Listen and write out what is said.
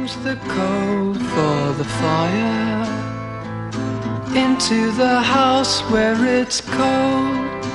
comes the coal for the fire, into the house where it's cold.